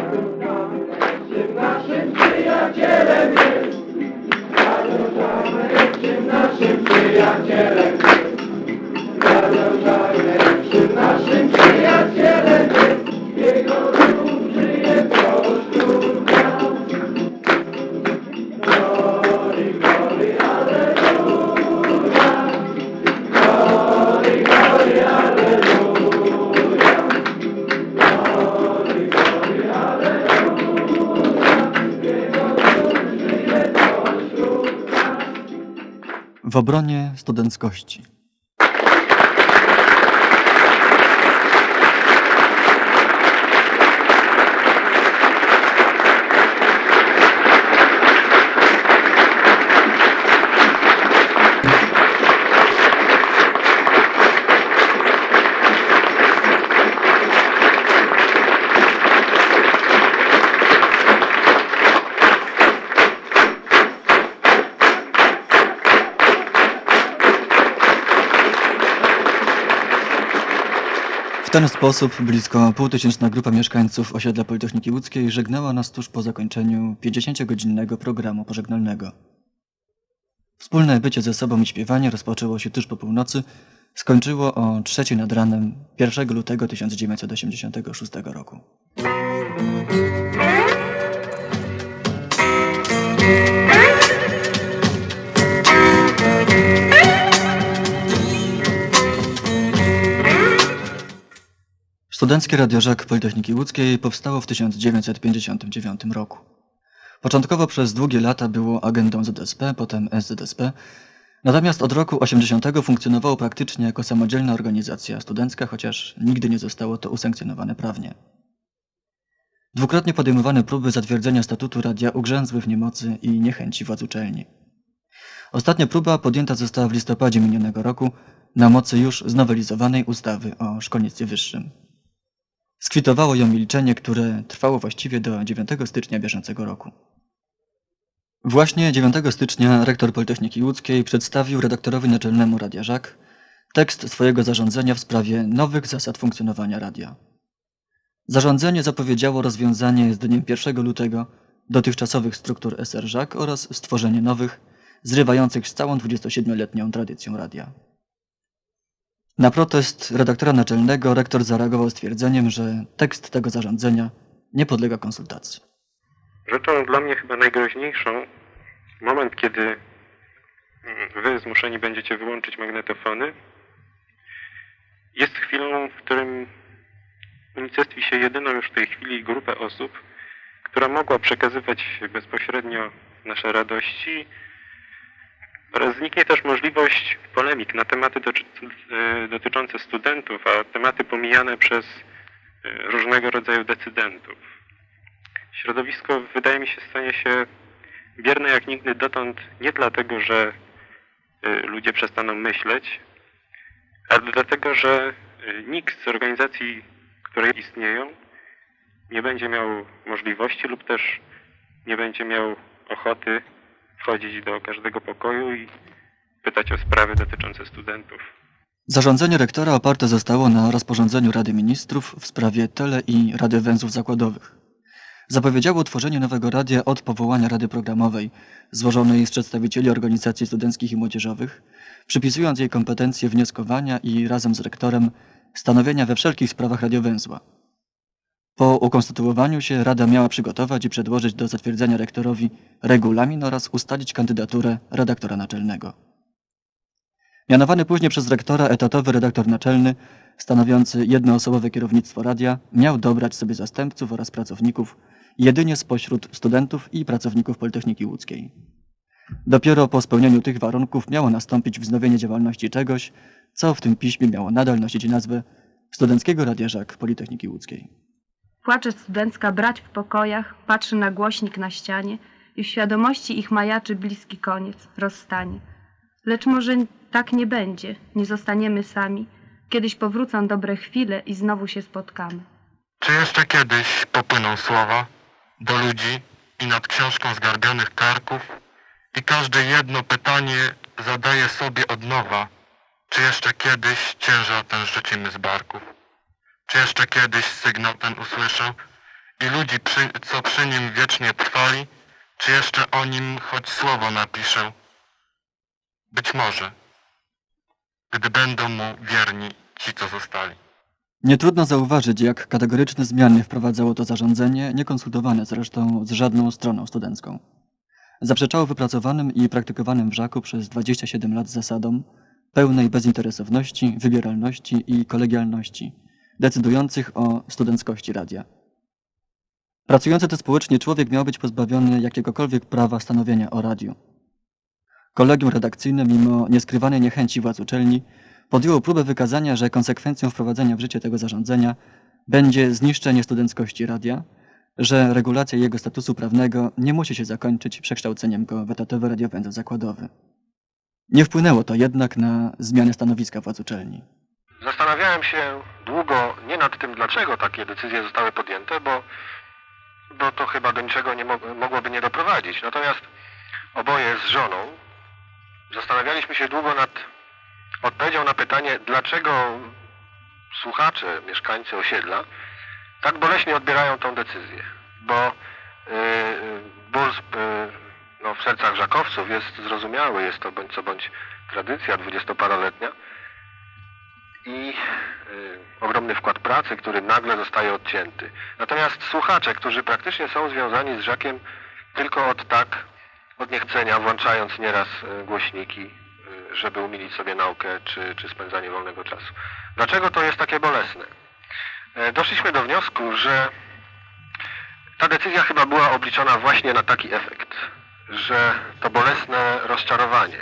Czym naszym przyjacielem jest? Czym naszym przyjacielem jest? Czym naszym przyjacielem jest? Jego duch żyje pośród nas. Glory, glory, alleluja. Glory, glory, alleluja. Glory, glory, alleluja. Jego duch żyje pośród nas. W obronie studenckości. W ten sposób blisko półtysięczna grupa mieszkańców osiedla Politechniki Łódzkiej żegnała nas tuż po zakończeniu 50-godzinnego programu pożegnalnego. Wspólne bycie ze sobą i śpiewanie rozpoczęło się tuż po północy, skończyło o 3 nad ranem 1 lutego 1986 roku. Studenckie Radio Żak Politechniki Łódzkiej powstało w 1959 roku. Początkowo przez długie lata było agendą ZSP, potem SZSP, natomiast od roku 80 funkcjonowało praktycznie jako samodzielna organizacja studencka, chociaż nigdy nie zostało to usankcjonowane prawnie. Dwukrotnie podejmowane próby zatwierdzenia statutu radia ugrzęzły w niemocy i niechęci władz uczelni. Ostatnia próba podjęta została w listopadzie minionego roku na mocy już znowelizowanej ustawy o szkolnictwie wyższym. Skwitowało ją milczenie, które trwało właściwie do 9 stycznia bieżącego roku. Właśnie 9 stycznia rektor Politechniki Łódzkiej przedstawił redaktorowi naczelnemu Radia Żak tekst swojego zarządzenia w sprawie nowych zasad funkcjonowania radia. Zarządzenie zapowiedziało rozwiązanie z dniem 1 lutego dotychczasowych struktur SR Żak oraz stworzenie nowych, zrywających z całą 27-letnią tradycją radia. Na protest redaktora naczelnego rektor zareagował stwierdzeniem, że tekst tego zarządzenia nie podlega konsultacji. Rzeczą dla mnie chyba najgroźniejszą, moment kiedy wy zmuszeni będziecie wyłączyć magnetofony, jest chwilą, w którym unicestwi się jedyną już w tej chwili grupę osób, która mogła przekazywać bezpośrednio nasze radości, oraz zniknie też możliwość polemik na tematy dotyczące studentów, a tematy pomijane przez różnego rodzaju decydentów. Środowisko, wydaje mi się, stanie się bierne jak nigdy dotąd nie dlatego, że ludzie przestaną myśleć, ale dlatego, że nikt z organizacji, które istnieją, nie będzie miał możliwości lub też nie będzie miał ochoty wchodzić do każdego pokoju i pytać o sprawy dotyczące studentów. Zarządzenie rektora oparte zostało na rozporządzeniu Rady Ministrów w sprawie tele- i radiowęzłów zakładowych. Zapowiedziało utworzenie nowego radia od powołania Rady Programowej, złożonej z przedstawicieli organizacji studenckich i młodzieżowych, przypisując jej kompetencje wnioskowania i razem z rektorem stanowienia we wszelkich sprawach radiowęzła. Po ukonstytuowaniu się Rada miała przygotować i przedłożyć do zatwierdzenia rektorowi regulamin oraz ustalić kandydaturę redaktora naczelnego. Mianowany później przez rektora etatowy redaktor naczelny, stanowiący jednoosobowe kierownictwo radia, miał dobrać sobie zastępców oraz pracowników jedynie spośród studentów i pracowników Politechniki Łódzkiej. Dopiero po spełnieniu tych warunków miało nastąpić wznowienie działalności czegoś, co w tym piśmie miało nadal nosić nazwę Studenckiego Radia Żak Politechniki Łódzkiej. Płacze studencka brać w pokojach, patrzy na głośnik na ścianie i w świadomości ich majaczy bliski koniec, rozstanie. Lecz może tak nie będzie, nie zostaniemy sami. Kiedyś powrócą dobre chwile i znowu się spotkamy. Czy jeszcze kiedyś popłyną słowa do ludzi i nad książką zgarbionych karków i każde jedno pytanie zadaje sobie od nowa, czy jeszcze kiedyś ciężar ten rzucimy z barków? Czy jeszcze kiedyś sygnał ten usłyszę i ludzi, co przy nim wiecznie trwali, czy jeszcze o nim choć słowo napiszę? Być może, gdy będą mu wierni ci, co zostali. Nie trudno zauważyć, jak kategoryczne zmiany wprowadzało to zarządzenie, niekonsultowane zresztą z żadną stroną studencką. Zaprzeczało wypracowanym i praktykowanym w Żaku przez 27 lat zasadom pełnej bezinteresowności, wybieralności i kolegialności, decydujących o studenckości radia. Pracujący tu społecznie człowiek miał być pozbawiony jakiegokolwiek prawa stanowienia o radiu. Kolegium redakcyjne, mimo nieskrywanej niechęci władz uczelni, podjęło próbę wykazania, że konsekwencją wprowadzenia w życie tego zarządzenia będzie zniszczenie studenckości radia, że regulacja jego statusu prawnego nie musi się zakończyć przekształceniem go w etatowy radiowęzeł zakładowy. Nie wpłynęło to jednak na zmianę stanowiska władz uczelni. Zastanawiałem się długo nie nad tym, dlaczego takie decyzje zostały podjęte, bo to chyba do niczego nie mogłoby nie doprowadzić. Natomiast oboje z żoną zastanawialiśmy się długo nad odpowiedzią na pytanie, dlaczego słuchacze, mieszkańcy osiedla tak boleśnie odbierają tą decyzję. Bo ból w sercach żakowców jest zrozumiały, jest to bądź co bądź tradycja 20-paroletnia i ogromny wkład pracy, który nagle zostaje odcięty. Natomiast słuchacze, którzy praktycznie są związani z Żakiem tylko od niechcenia, włączając nieraz głośniki, żeby umilić sobie naukę czy spędzanie wolnego czasu. Dlaczego to jest takie bolesne? Doszliśmy do wniosku, że ta decyzja chyba była obliczona właśnie na taki efekt, że to bolesne rozczarowanie,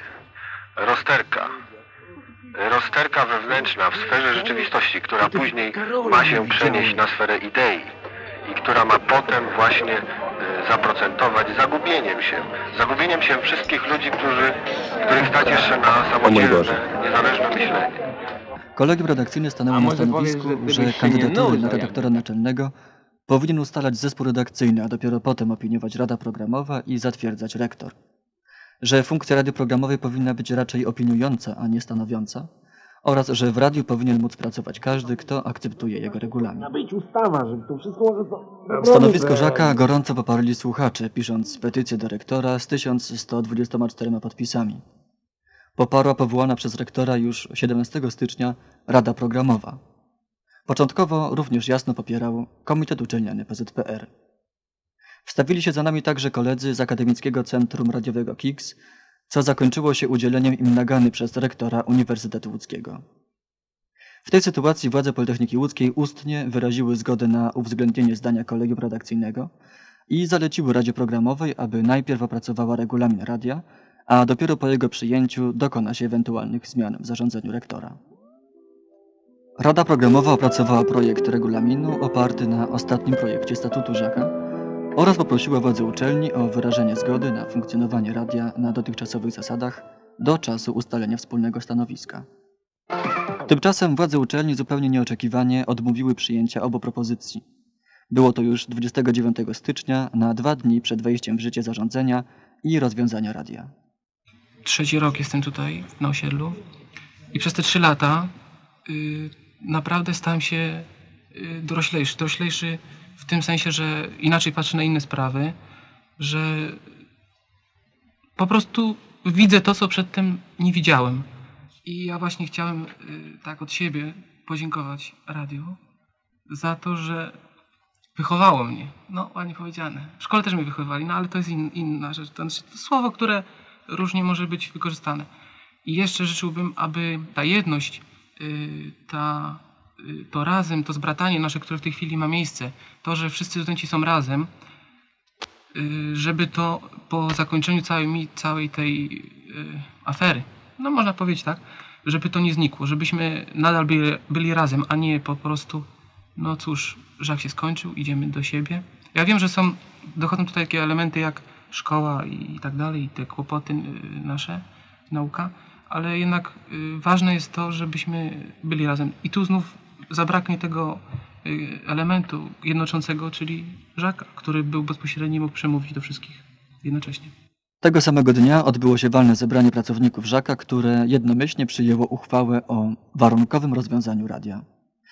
rozterka wewnętrzna w sferze rzeczywistości, która później ma się przenieść na sferę idei i która ma potem właśnie zaprocentować zagubieniem się wszystkich ludzi, których stać jeszcze na samodzielne, niezależne myślenie. Kolegium redakcyjne stanęło na stanowisku, że kandydatury na redaktora naczelnego powinien ustalać zespół redakcyjny, a dopiero potem opiniować Rada Programowa i zatwierdzać rektor. Że funkcja Rady Programowej powinna być raczej opiniująca, a nie stanowiąca, oraz że w radiu powinien móc pracować każdy, kto akceptuje jego regulamin. Ma być ustawa, żeby to wszystko... Stanowisko Żaka gorąco poparli słuchacze, pisząc petycję do rektora z 1124 podpisami. Poparła powołana przez rektora już 17 stycznia Rada Programowa. Początkowo również jasno popierał Komitet Uczelniany PZPR. Wstawili się za nami także koledzy z Akademickiego Centrum Radiowego KIX, co zakończyło się udzieleniem im nagany przez rektora Uniwersytetu Łódzkiego. W tej sytuacji władze Politechniki Łódzkiej ustnie wyraziły zgodę na uwzględnienie zdania kolegium redakcyjnego i zaleciły Radzie Programowej, aby najpierw opracowała regulamin radia, a dopiero po jego przyjęciu dokona się ewentualnych zmian w zarządzeniu rektora. Rada Programowa opracowała projekt regulaminu oparty na ostatnim projekcie statutu Żaka oraz poprosiła władze uczelni o wyrażenie zgody na funkcjonowanie radia na dotychczasowych zasadach do czasu ustalenia wspólnego stanowiska. Tymczasem władze uczelni zupełnie nieoczekiwanie odmówiły przyjęcia obu propozycji. Było to już 29 stycznia, na 2 dni przed wejściem w życie zarządzenia i rozwiązania radia. 3. rok jestem tutaj na osiedlu i przez te 3 lata naprawdę stałem się doroślejszy w tym sensie, że inaczej patrzę na inne sprawy, że po prostu widzę to, co przedtem nie widziałem. I ja właśnie chciałem tak od siebie podziękować radiu za to, że wychowało mnie. No, ładnie powiedziane. W szkole też mnie wychowywali, no ale to jest inna rzecz. To słowo, które różnie może być wykorzystane. I jeszcze życzyłbym, aby ta jedność, to razem, to zbratanie nasze, które w tej chwili ma miejsce, to, że wszyscy studenci są razem, żeby to po zakończeniu całej tej afery, no można powiedzieć tak, żeby to nie znikło, żebyśmy nadal byli razem, a nie po prostu, no cóż, Żak się skończył, idziemy do siebie. Ja wiem, że dochodzą tutaj takie elementy jak szkoła i tak dalej, i te kłopoty nasze, nauka, ale jednak ważne jest to, żebyśmy byli razem. I tu znów zabraknie tego elementu jednoczącego, czyli Żaka, który był bezpośrednio, mógł przemówić do wszystkich jednocześnie. Tego samego dnia odbyło się walne zebranie pracowników Żaka, które jednomyślnie przyjęło uchwałę o warunkowym rozwiązaniu radia.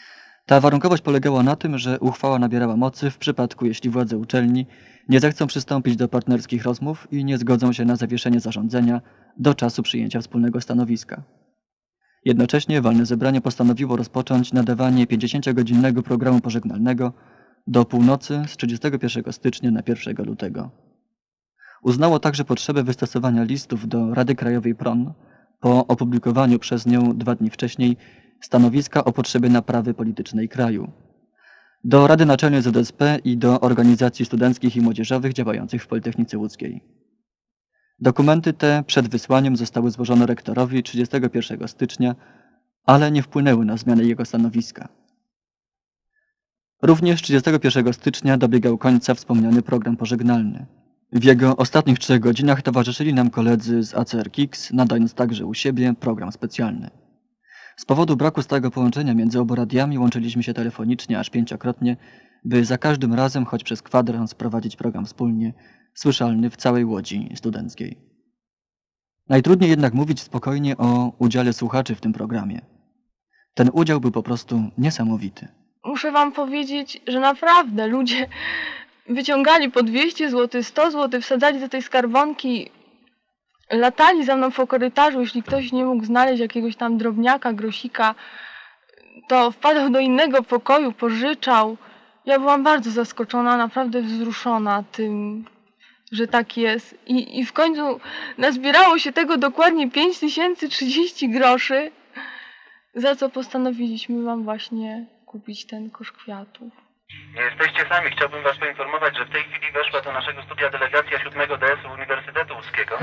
Ta warunkowość polegała na tym, że uchwała nabierała mocy w przypadku, jeśli władze uczelni nie zechcą przystąpić do partnerskich rozmów i nie zgodzą się na zawieszenie zarządzenia do czasu przyjęcia wspólnego stanowiska. Jednocześnie walne zebranie postanowiło rozpocząć nadawanie 50-godzinnego programu pożegnalnego do północy z 31 stycznia na 1 lutego. Uznało także potrzebę wystosowania listów do Rady Krajowej PRON po opublikowaniu przez nią 2 dni wcześniej stanowiska o potrzebie naprawy politycznej kraju, do Rady Naczelnej ZSP i do organizacji studenckich i młodzieżowych działających w Politechnice Łódzkiej. Dokumenty te przed wysłaniem zostały złożone rektorowi 31 stycznia, ale nie wpłynęły na zmianę jego stanowiska. Również 31 stycznia dobiegał końca wspomniany program pożegnalny. W jego ostatnich 3 godzinach towarzyszyli nam koledzy z ACR KIX, nadając także u siebie program specjalny. Z powodu braku stałego połączenia między obu radiami łączyliśmy się telefonicznie aż 5-krotnie, by za każdym razem, choć przez kwadrans, prowadzić program wspólnie, słyszalny w całej Łodzi studenckiej. Najtrudniej jednak mówić spokojnie o udziale słuchaczy w tym programie. Ten udział był po prostu niesamowity. Muszę wam powiedzieć, że naprawdę ludzie wyciągali po 200 zł, 100 zł, wsadzali do tej skarbonki, latali za mną po korytarzu. Jeśli ktoś nie mógł znaleźć jakiegoś tam drobniaka, grosika, to wpadał do innego pokoju, pożyczał. Ja byłam bardzo zaskoczona, naprawdę wzruszona tym, że tak jest. I w końcu nazbierało się tego dokładnie 5030 groszy, za co postanowiliśmy wam właśnie kupić ten kosz kwiatów. Nie jesteście sami. Chciałbym was poinformować, że w tej chwili weszła do naszego studia delegacja 7 DS Uniwersytetu Łódzkiego.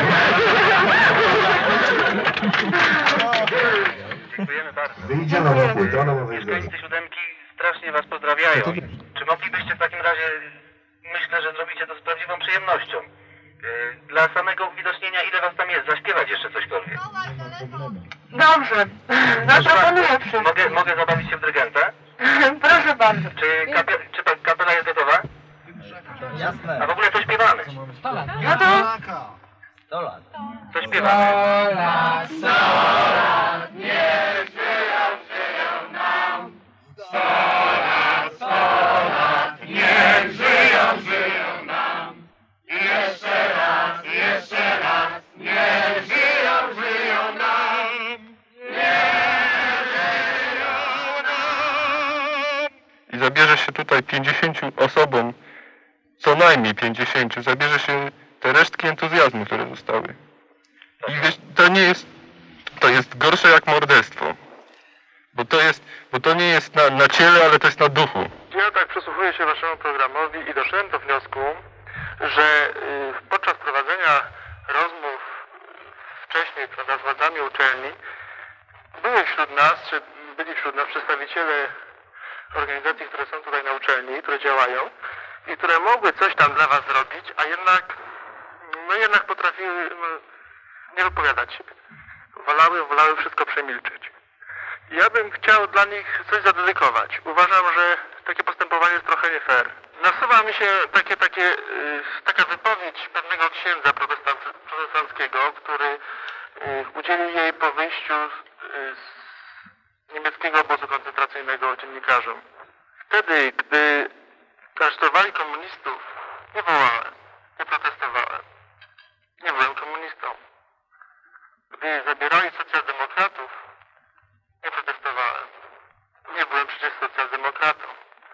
Dziękujemy bardzo. Wyjdzie nowa płyta, nowa wyjdzie. Mieszkańcy 7 strasznie was pozdrawiają. Czy moglibyście w takim razie, myślę, że zrobicie to z prawdziwą przyjemnością, dla samego uwidocznienia, ile was tam jest, zaśpiewać jeszcze cośkolwiek. Dobrze, zaproponuję wszystko. Mogę zabawić się w dyrygenta? Proszę bardzo. Czy kapela jest gotowa? Jasne. A w ogóle co śpiewamy? No to... 100 lat. Co śpiewamy? I zabierze się tutaj 50 osobom, co najmniej 50, zabierze się te resztki entuzjazmu, które zostały. I wiesz, to jest gorsze jak morderstwo. Bo to nie jest na ciele, ale to jest na duchu. Ja tak przysłuchuję się waszemu programowi i doszedłem do wniosku, że podczas prowadzenia rozmów wcześniej z władzami uczelni byli wśród nas przedstawiciele organizacji, które są tutaj na uczelni, które działają i które mogły coś tam dla was zrobić, a jednak potrafiły nie wypowiadać się. Wolały wszystko przemilczeć. Ja bym chciał dla nich coś zadedykować. Uważam, że takie postępowanie jest trochę nie fair. Nasuwa mi się taka wypowiedź pewnego księdza protestanckiego, który udzielił jej po wyjściu z niemieckiego obozu koncentracyjnego dziennikarzom. Wtedy, gdy aresztowali komunistów, nie wołałem, nie protestowałem. Nie byłem komunistą. Gdy zabierali socjaldemokratów, nie protestowałem. Nie byłem przecież socjaldemokratą.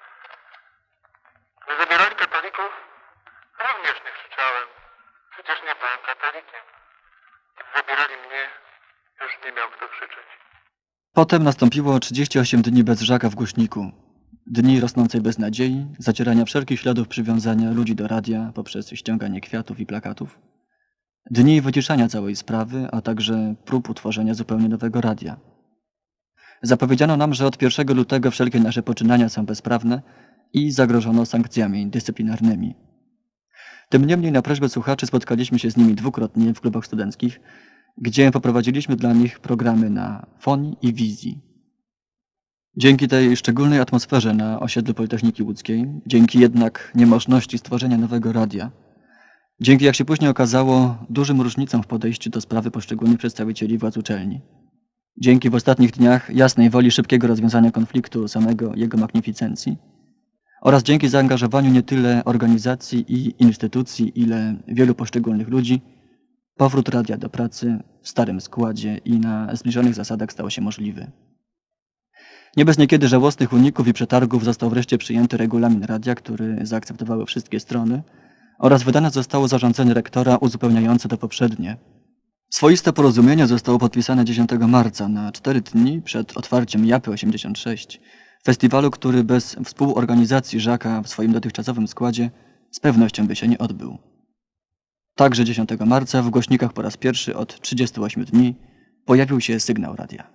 Gdy zabierali katolików, również nie krzyczałem. Przecież nie byłem katolikiem. Gdy zabierali mnie, już nie miał kto krzyczeć. Potem nastąpiło 38 dni bez Żaka w głośniku. Dni rosnącej beznadziei, zacierania wszelkich śladów przywiązania ludzi do radia poprzez ściąganie kwiatów i plakatów. Dni wyciszania całej sprawy, a także prób utworzenia zupełnie nowego radia. Zapowiedziano nam, że od 1 lutego wszelkie nasze poczynania są bezprawne i zagrożono sankcjami dyscyplinarnymi. Tym niemniej na prośbę słuchaczy spotkaliśmy się z nimi 2-krotnie w klubach studenckich, gdzie poprowadziliśmy dla nich programy na fonii i wizji. Dzięki tej szczególnej atmosferze na osiedlu Politechniki Łódzkiej, dzięki jednak niemożności stworzenia nowego radia, dzięki, jak się później okazało, dużym różnicom w podejściu do sprawy poszczególnych przedstawicieli władz uczelni, Dzięki w ostatnich dniach jasnej woli szybkiego rozwiązania konfliktu samego jego magnificencji oraz dzięki zaangażowaniu nie tyle organizacji i instytucji, ile wielu poszczególnych ludzi, powrót radia do pracy w starym składzie i na zbliżonych zasadach stał się możliwy. Nie bez niekiedy żałosnych uników i przetargów został wreszcie przyjęty regulamin radia, który zaakceptowały wszystkie strony oraz wydane zostało zarządzenie rektora uzupełniające to poprzednie. Swoiste porozumienie zostało podpisane 10 marca na 4 dni przed otwarciem Japy 86, festiwalu, który bez współorganizacji Żaka w swoim dotychczasowym składzie z pewnością by się nie odbył. Także 10 marca w głośnikach po raz pierwszy od 38 dni pojawił się sygnał radia.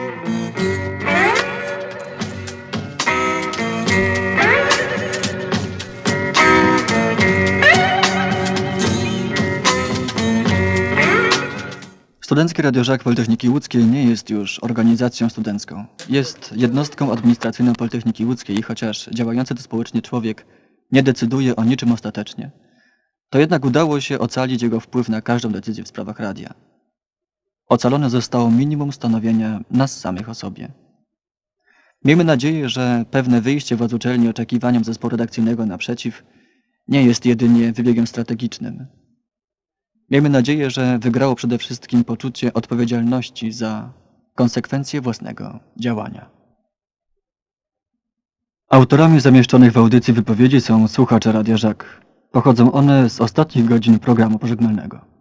Studencki Radio Żak Politechniki Łódzkiej nie jest już organizacją studencką. Jest jednostką administracyjną Politechniki Łódzkiej i chociaż działający tu społecznie człowiek nie decyduje o niczym ostatecznie, to jednak udało się ocalić jego wpływ na każdą decyzję w sprawach radia. Ocalone zostało minimum stanowienia nas samych o sobie. Miejmy nadzieję, że pewne wyjście władz uczelni oczekiwaniom zespołu redakcyjnego naprzeciw nie jest jedynie wybiegiem strategicznym. Miejmy nadzieję, że wygrało przede wszystkim poczucie odpowiedzialności za konsekwencje własnego działania. Autorami zamieszczonych w audycji wypowiedzi są słuchacze Radia Żak. Pochodzą one z ostatnich godzin programu pożegnalnego.